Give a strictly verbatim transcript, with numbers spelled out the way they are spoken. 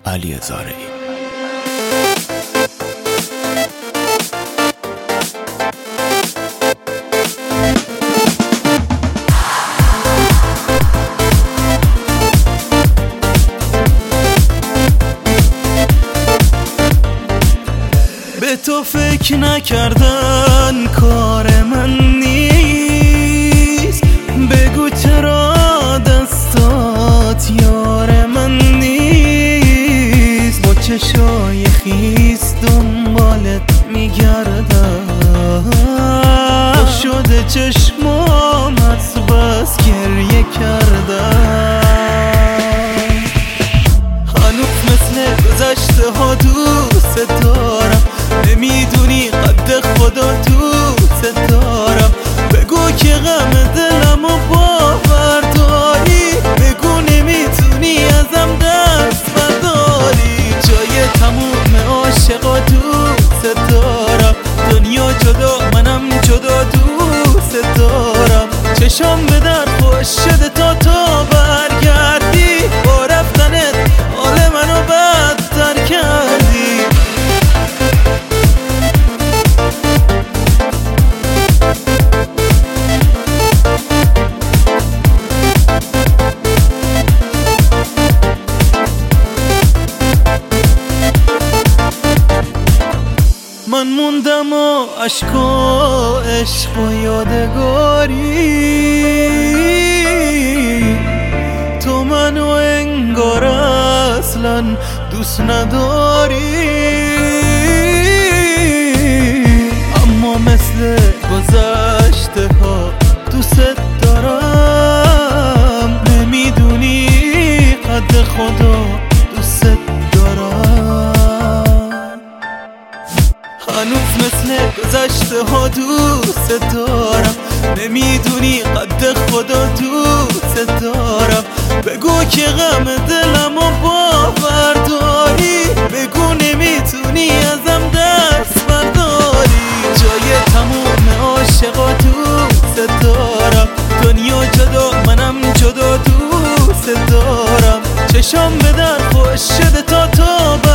علی زارعی. به تو فکر نکردن کار من نیست، بگو چرا دستات یار من نیست. با چشای خیس دنبالت میگردم، شده چشمامت بس گریه کردم. هنوز مثل گذشته ها دوست دارم، نمیدونی قد خدا دوست دارم. بگو که غم دلمو باور داری، بگو نمیتونی ازم دست برداری. جای تموم عاشقا دوست دارم، دنیا جدا منم جدا دوست دارم. چشام به در خوش شده تا تو برگردی، با رفتنت حال منو بدتر کردی. من موندم و عشق و عشق و یادگاری، تو منو انگار اصلا دوست نداری. اما مثل گذشته ها دوست دارم، نمیدونی قد خدا دوست دارم. هنوز مثل گذشته ها دوست دارم، نمیدونی قد خدا دوست دارم. بگو که غم دلمو باور داری، بگو نمیتونی ازم دست برداری. جای تموم عاشقا دوست دارم، دنیا جدا منم جدا دوست دارم. چشام به در خوش شده تا تو